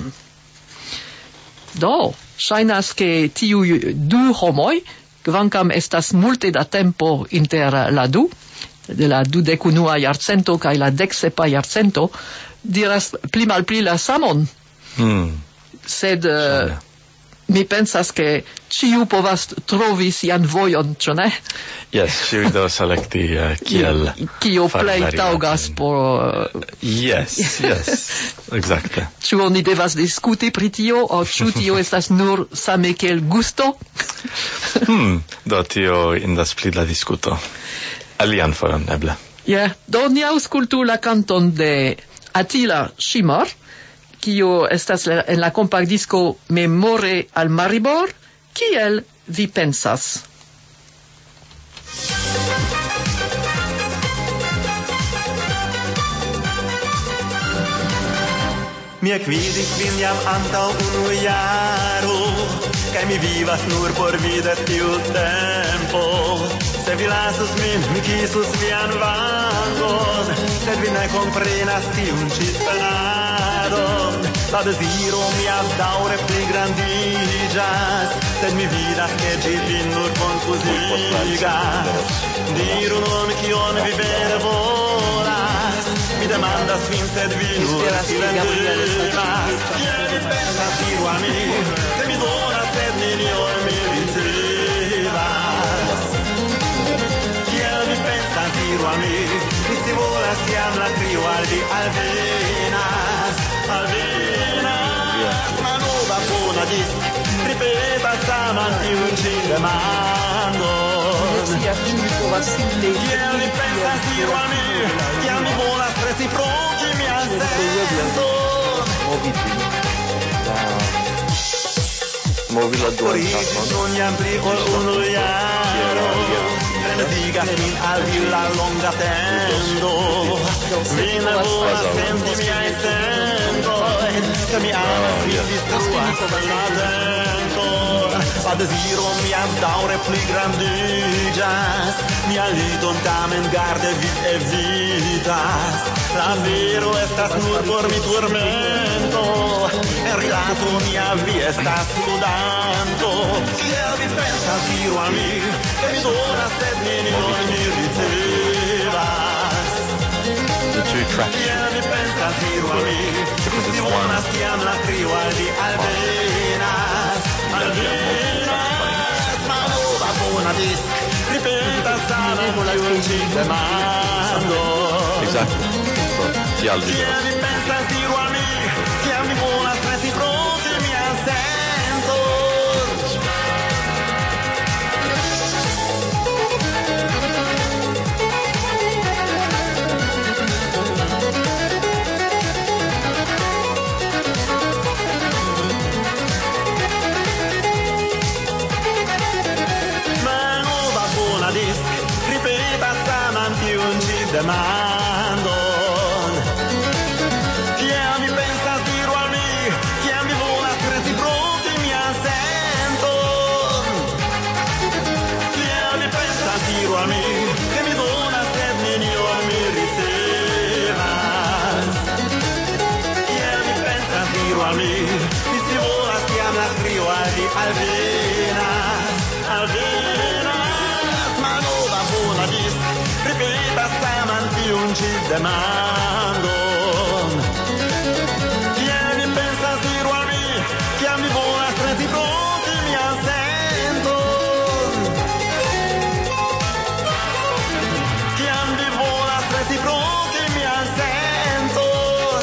Do, ŝajnas, ke tiuj du homoj, kvankam estas multe da tempo inter la du, de la dudekunua jarcento kaj la deksepa jarcento, diras pli malpli la samon. Hmm. Sed uh, mi pensas ke ĉiu povas trovi sian vojon, ĉu ne? Yes, ĉiu devas selekti uh, kiel kio plej taŭgas por uh... Yes, yes, ekzakte. Ĉu oni devas diskuti pri tio, aŭ ĉu tio estas nur same kiel gusto? hmm, do tio indas pli la diskuto. Alian foron, eble. Ja, yeah, do ni aŭskultu la kanton de Attila Shimar, kio estas en la kompaktdisko Memore al Maribor, kiel vi pensas? Mi ekvidis vin jam antaŭ unu jaro, kaj mi vivas nur por vidi tiu tempo. Se vi lasus min, mi kisus vian vangon, sed vi ne komprenas tiun ĉi spenadon. La deziro mia daŭre pligrandiĝas, sed mi vidas, ke ĝi vin nur konfuzigas. Diru nun, kion vi vere volas, mi demandas vin, sed vi nur silentas. Kiel vi pensas, diru al mi, se mi donas, sed nenion mi ricevas. Kiel vi pensas, diru al mi, mi si volas, jam la krio al vi alvenas, alvenas. Ma nova bona dis, ripetas saman tiun ĉi demandon. Kiel vi pensas, diru al mi, kiam mi volas reciproki mian senton. Movi la duan kapon. Sognan pli ol unu jaro, digas min al vi la longa tendo. Mi ne volas senti miaj sentoj, ke mi amas min distruas la tenton. La deziro mia daŭre pligrandiĝas, mia liton tamen garde vi evitas. La vero estas nur por mi turmento, en rilato mia vi estas ludanto. Kiel vi pensas, diru al mi, ke mi donas, sed nenion mi ricevas. Kiel vi pensas, diru al mi, mi scivolas kiam la krio al vi alvenas, alvenas. Ma nova bona dis, ripetas saman tiun ĉi demandon. Exactly. Kiel vi pensas, diru al mi, kiam mi volas reciproki mian senton. demandon. Kiam vi pensas diru al mi, kiam vi volas reciproki mian senton. Kiam vi pensas diru al mi, che mi donas sed nenion mi ricevas. Kiam vi pensas diru al mi, mi si volas kiam la frio al vi alvenas, alvenas, ma nova bona dis, ripetas tamen tiun ĉi demandon. Kiam vi pensas diru al mi, kiam vi volas reciproki mian senton. Kiam vi volas reciproki mian senton.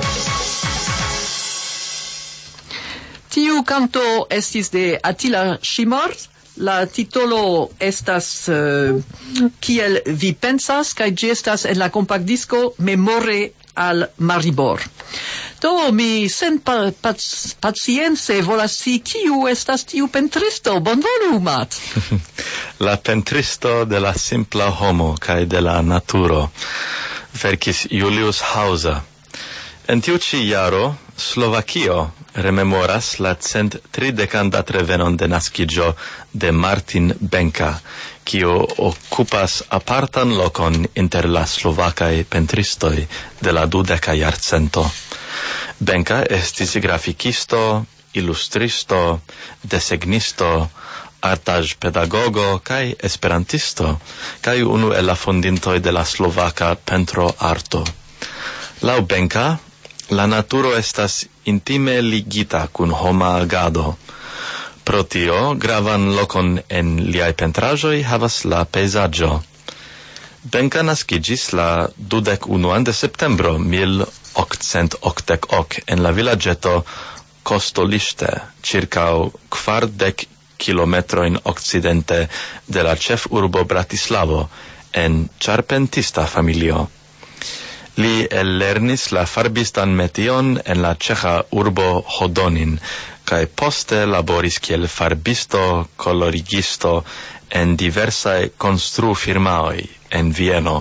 Tiu canto estis de Attila Shimar. La titolo estas uh, Kiel vi pensas, kaj ĝi estas en la kompakt-disko Memore al Maribor. Do mi sen pa, pac, pacience volas scii kiu estas tiu pentristo. Bonvolu, Mat. La pentristo de la simpla homo kaj de la naturo, verkis Julius Hauser. En tiu ĉi jaro Slovakio rememoras la cent tridekan datrevenon de naskiĝo de Martin Benka, kiu okupas apartan lokon inter la slovakaj pentristoj de la dudeka jarcento. Benka estis grafikisto, ilustristo, desegnisto, artaĵpedagogo kaj esperantisto, kaj unu el la fondintoj de la slovaka pentroarto. Laŭ Benka, la naturo estas intime ligita kun homa agado. Pro tio, gravan lokon en liaj pentraĵoj havas la pejzaĝo. Benka naskiĝis la dudek unuan de septembro mil okcent okdek ok en la vilaĝeto Kostolište, ĉirkaŭ kvardek kilometrojn okcidente de la ĉefurbo Bratislavo, en ĉarpentista familio. Li ellernis la farbistan metion en la ĉeĥa urbo Hodonin, kaj poste laboris kiel farbisto, kolorigisto en diversaj konstrufirmaoj en Vieno.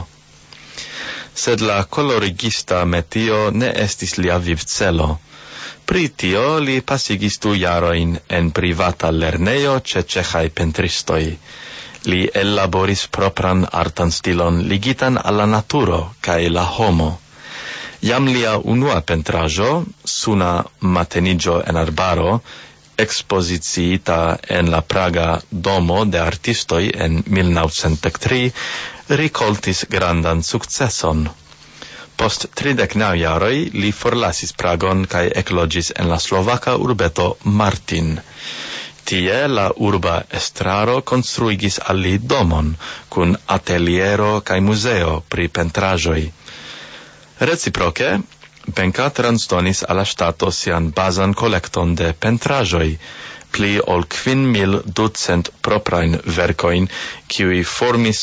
Sed la kolorigista metio ne estis lia vivcelo. Pri tio li pasigis du jarojn en privata lernejo ĉe ĉeĥaj pentristoj. Li ellaboris propran artan stilon ligitan alla naturo kaj la homo. Jam lia unua pentraĵo, Suna mateniĝo en arbaro, ekspoziciita en la praga domo de artistoj en mil naŭcent dek tri, rikoltis grandan sukceson. Post tridek naŭ jaroj li forlasis Pragon kaj ekloĝis en la slovaka urbeto Martin. Tie la urba estraro konstruigis al li domon, kun ateliero kaj muzeo pri pentraĵoj. Reciproke, Benka transdonis al la ŝtato sian bazan kolekton de pentraĵoj, pli ol kvin mil ducent proprajn verkojn, kiuj formis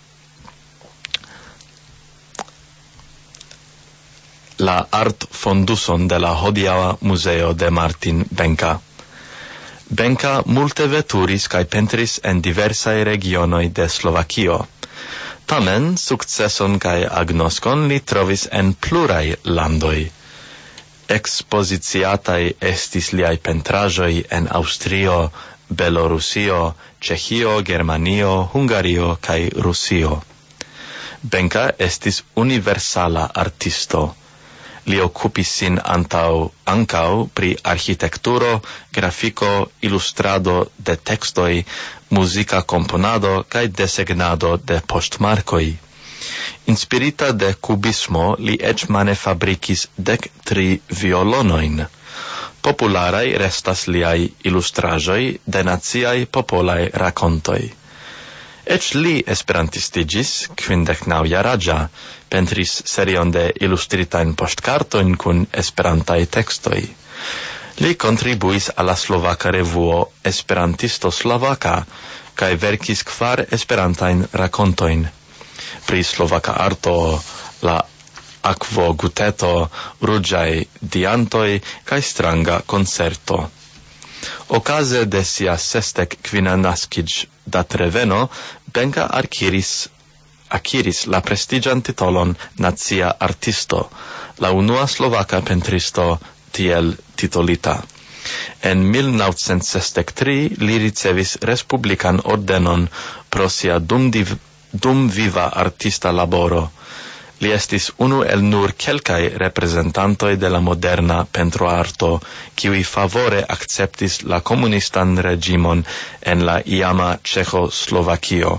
la artfonduson de la hodiaŭa muzeo de Martin Benka. Benka multe veturis kaj pentris en diversaj regionoj de Slovakio. Tamen sukceson kaj agnoskon li trovis en pluraj landoj. Ekspoziciataj estis liaj pentraĵoj en Aŭstrio, Belorusio, Ĉeĥio, Germanio, Hungario kaj Rusio. Benka estis universala artisto. Li okupis sin antaŭ ankaŭ pri arĥitekturo, grafiko, ilustrado de tekstoj, muzika komponado kaj desegnado de poŝtmarkoj. Inspirita de kubismo, li eĉ mane fabrikis dek tri violonojn. Popularaj restas liaj ilustraĵoj de naciaj popolaj rakontoj. Eĉ li esperantistiĝis kvindeknaŭjaraĝa, pentris serion de ilustritajn poŝtkartojn kun esperantaj tekstoj. Li kontribuis al la slovaka revuo Esperantisto Slovaka kaj verkis kvar esperantajn rakontojn pri slovaka arto, la akvo guteto, ruĝaj diantoj kaj stranga koncerto. Okaze de sia sesdek kvina naskiĝ datreveno, Benka akiris akiris la prestigian titolon nacia artisto, la unua slovaka pentristo tiel titolita. En mil naŭcent sesdek tri li ricevis respublikan ordenon pro sia dumdiv, dumviva artista laboro. Li estis unu el nur kelkaj reprezentantoj de la moderna pentroarto, kiuj favore akceptis la komunistan reĝimon en la iama Ĉeĥoslovakio.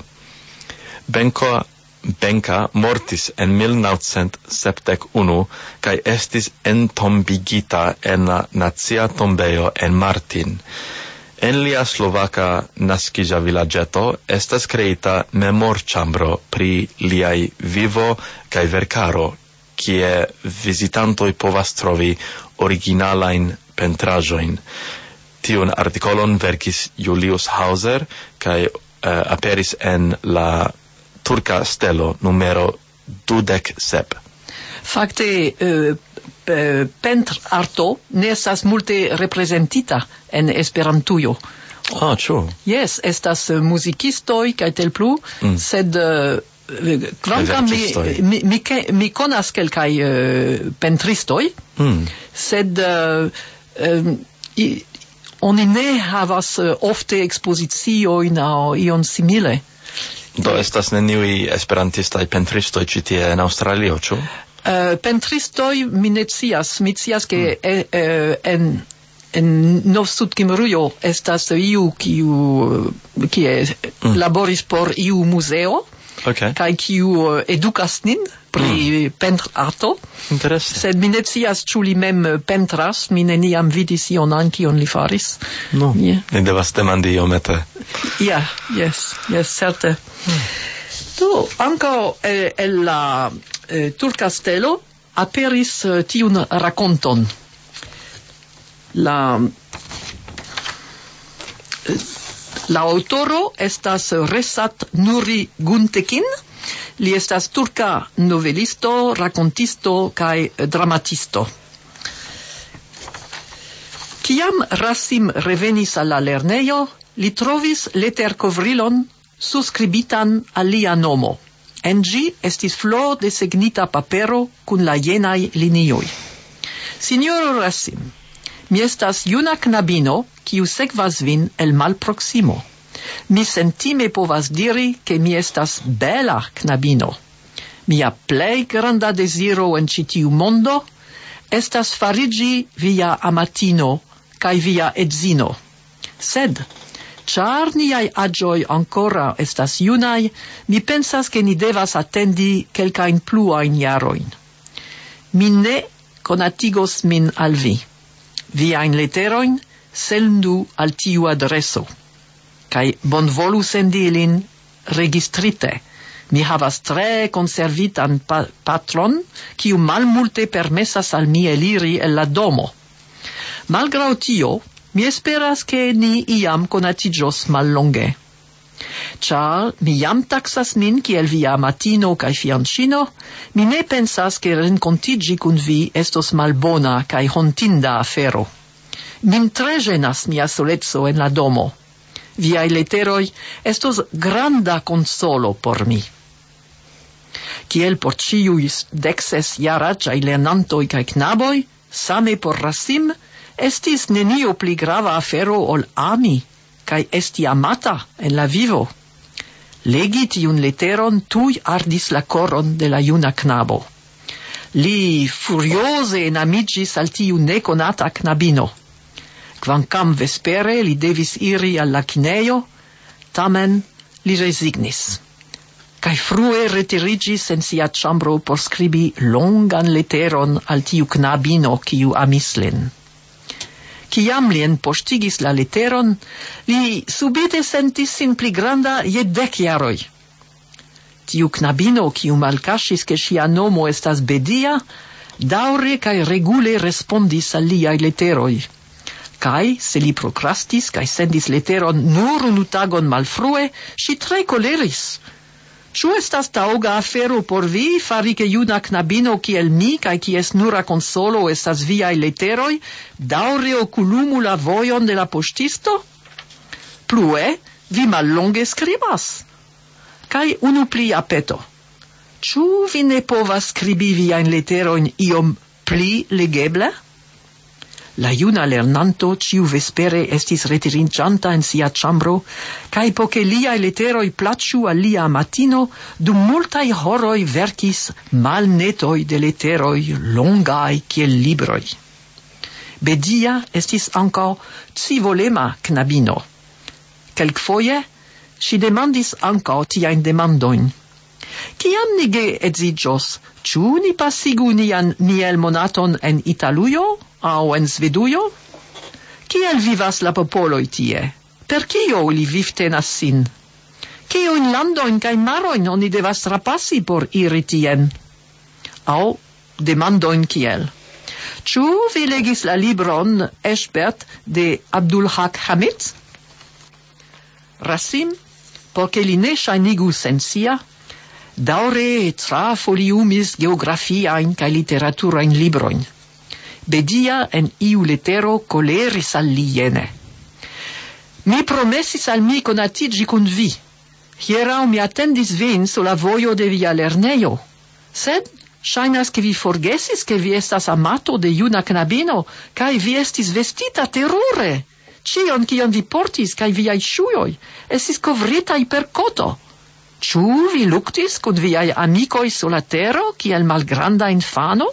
Benko Benka mortis en mil naŭcent sepdek unu kaj estis entombigita en la nacia tombejo en Martin. En lia slovaka naskiĝa vilaĝeto estas kreita memorĉambro pri liaj vivo kaj verkaro, kie vizitantoj povas trovi originalajn pentraĵojn. Tiun artikolon verkis Julius Hauser kaj uh, aperis en la Turka Stelo numero dudek sep. Fakte uh, pentrarto ne estas multe reprezentita en Esperantujo. Ah, ĉu? Yes, estas uh, muzikistoj kaj tel plu, mm. sed uh, kvankam mi, mi, mi, mi konas kelkaj uh, pentristoj, mm. sed uh, um, i, oni ne havas uh, ofte ekspoziciojn aŭ ion simile. Do estas neniuj esperantistaj pentristoj ĉi tie en Aŭstralio, ĉu? Uh, pentristoj mi ne scias, mi scias ke mm. e, e, en en Novsudkimrujo estas iu kiu kie mm. laboris por iu muzeo, okay. kaj kiu edukas nin pri mm. pentrarto. Interesse. Sed mi ne scias ĉu li mem pentras, mi neniam vidis ion kion li faris. No, yeah. Ni devas demandi iomete. Ja, yeah, yes, yes, certe. Mm. Do, ankaŭ eh, el la eh, Turka Stelo aperis eh, tiun rakonton. La eh, la aŭtoro estas Resat Nuri Guntekin. Li estas turka novelisto, rakontisto kaj dramatisto. Kiam Rasim revenis al la lernejo, li trovis leterkovrilon suskribitan al lia nomo. En ĝi estis flor desegnita papero kun la jenaj linioj. Sinjoro Rasim, mi estas juna knabino, kiu sekvas vin el malproksimo. Mi sentime povas diri, ke mi estas bela knabino. Mia plej granda deziro en ĉi tiu mondo estas fariĝi via amatino kaj via edzino. Sed ĉar niaj aĝoj ancora estas junaj, mi pensas ke ni devas atendi kelkajn pluajn jarojn. Mi ne konatigos min al vi. Viajn leterojn sendu al tiu adreso. Kaj bonvolu sendi ilin registrite. Mi havas tre konservitan pa- patron, kiu malmulte permesas al mi eliri el la domo. Malgraŭ tio, mi esperas ke ni iam konatiĝos mallonge. Ĉar mi jam taksas min kiel via amatino kaj fianĉino, mi ne pensas ke renkontiĝi kun vi estos malbona kaj hontinda afero. Min tre ĝenas mia soleco en la domo. Viaj leteroj estos granda konsolo por mi. Kiel por ĉiuj dekses jaraĝaj lernantoj kaj knaboj, same por Rasim, estis nenio pli grava afero ol ami, kaj esti amata en la vivo. Legi tiun leteron tuj ardis la koron de la juna knabo. Li furioze enamiĝis al tiu nekonata knabino. Kvankam vespere li devis iri al la kinejo, tamen li resignis. Kaj frue retiriĝis en sia ĉambro por skribi longan leteron al tiu knabino kiu amis lin. Kiam li enpoŝtigis la leteron, li subite sentis sin pli granda je dek jaroj. Tiu knabino, kiu malkaŝis ke ŝia nomo estas Bedia, daŭre kaj regule respondis al liaj leteroj. Kaj, se li prokrastis kaj sendis leteron nur unu tagon malfrue, ŝi tre koleris. Ĉu estas taŭga afero por vi fari ke juna knabino kiel mi kaj kies nura konsolo estas viaj leteroj daŭre okulumu la vojon de la poŝtisto? Plue, vi mallonge skribas. Kaj unu plia peto. Ĉu vi ne povas skribi viajn leterojn iom pli legeble? La juna lernanto ciu vespere estis retiriĝanta en sia ĉambro, kaj po ke liaj leteroj plaĉu al lia amatino, dum multaj horoj verkis malnetoj de leteroj longaj kiel libroj. Bedia estis ankaŭ scivolema knabino. Kelkfoje ŝi demandis ankaŭ tiajn demandojn. Kiam ni geedziĝos, ĉu ni pasigu nian mielmonaton en Italujo aŭ en Svedujo? Kiel vivas la popoloj tie? Per kio ili vivtenas sin? Kiujn landojn kaj marojn oni devas trapasi por iri tien? Aŭ demandojn kiel: ĉu vi legis la libron Eshbert de Abdulhak Hamid? Racim, por ke li ne ŝajnigu sensia, daŭre trafoliumis geografiajn kaj literaturajn librojn. Bedia en iu letero koleris al li jene: Mi promesis al mi konatiĝi kun vi. Hieraŭ mi atendis vin sur la vojo de via lernejo. Sed ŝajnas ke vi forgesis ke vi estas amato de juna knabino, kaj vi estis vestita terure. Ĉion kion vi portis kaj viaj ŝuoj estis kovritaj per koto. Ĉu vi luktis kun viaj amikoj sur la tero kiel malgranda infano?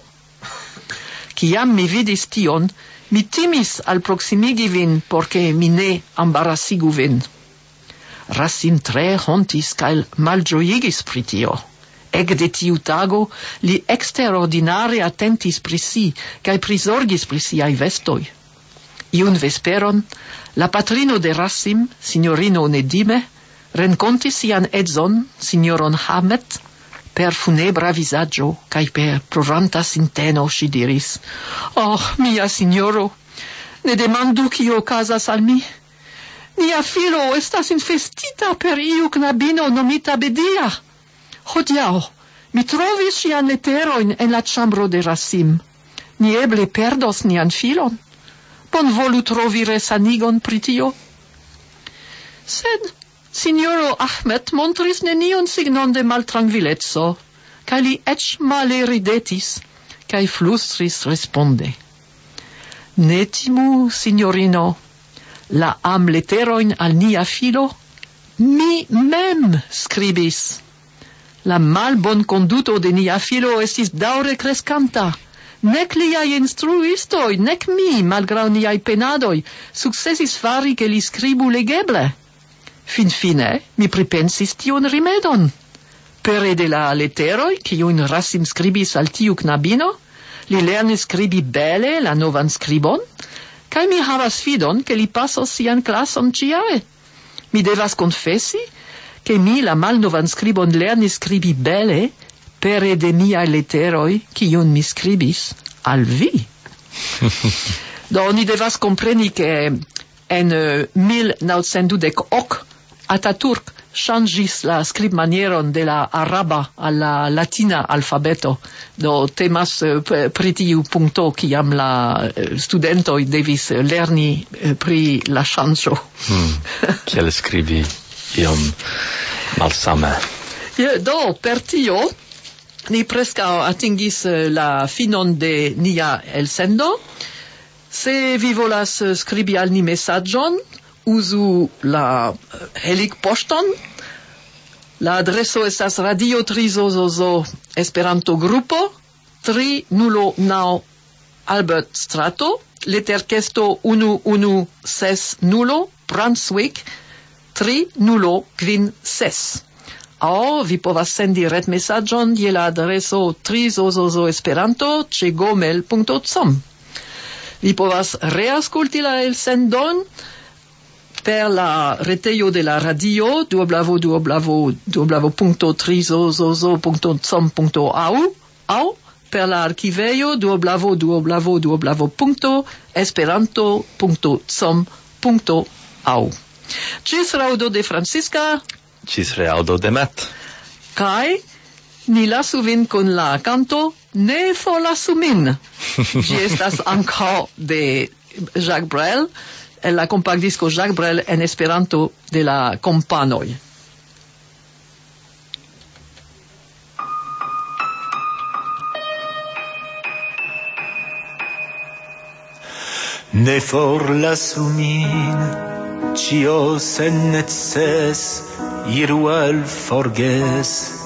Kiam mi vidis tion, mi timis alproksimigi vin, por ke mi ne embarasigu vin. Racim tre hontis kaj malĝojigis pri tio. Ekde tiu tago li eksterordinare atentis pri si kaj prizorgis pri siaj vestoj. Iun vesperon, la patrino de Racim, signorino Nedime, renkontis sian edzon, signoron Hamet, per funebra visaggio, kaj per provanta sinteno, ŝi diris: Oh, mia signoro, ne demandu kio okazas al mi. Nia filo estas infestita per iu knabino nomita Bedia. Hodiaŭ mi trovis ŝian leterojn en la ĉambro de Racim. Ni eble perdos nian filon. Bonvolu trovi resanigon pri tio. Sed signoro Ahmed montris neniun signon de maltrankvileco, kaj li eĉ male ridetis, kaj flustris responde: Ne timu, signorino, la amleterojn al nia filo mi mem skribis. La malbonkonduto de nia filo estis daŭre kreskanta. Nek liaj instruistoj, nek mi, malgraŭ niaj penadoj, sukcesis fari ke li skribu legeble. Finfine mi pripensis tiun rimedon. Pere de la leteroj, kiujn Racim skribis al tiu knabino, li lernis skribi bele la novan skribon, kaj mi havas fidon ke li pasos sian klason ĉiare. Mi devas konfesi, ke mi la malnovan skribon lernis skribi bele pere de miaj leteroj, kiujn mi skribis al vi. Do ni devas kompreni ke en mil naŭcent dudek ok Ataturk ŝanĝis la skribmanieron de la araba al la latina alfabeto. Do temas pri tiu punkto kiam la studentoj devis lerni pri la ŝanĝo. Hmm. Kiel skribi iom malsame. Do per tio ni preskaŭ atingis la finon de nia elsendo. Se vi volas skribi al ni mesaĝon, uzu la helikpoŝton. La adreso estas Radio tri Zozozo Esperanto Grupo, tri nulo naŭ Albert Strato, leterkesto unu unu ses nulo, Brunswick, tri nulo kvin ses. Aŭ vi povas sendi retmesaĝon je la adreso tri Zozozo Esperanto ĉe gmail punkto com. Vi povas reaŭskulti la elsendon per la retejo de la radio w w w punkto tri zozozo punkto com punkto a u aŭ per la arkivejo w w w punkto esperanto punkto com punkto a u. Ĝis raŭdo de Francisca. Ĝis reaŭdo de Matt. Kaj ni lasu vin kun la kanto Ne forlasu min. Ĝi estas ankaŭ de Jacques Brel, en la compactdisco Jacques Brel en Esperanto de la kompanoj. Ne forlasu min, cio sen neces, iru al forges.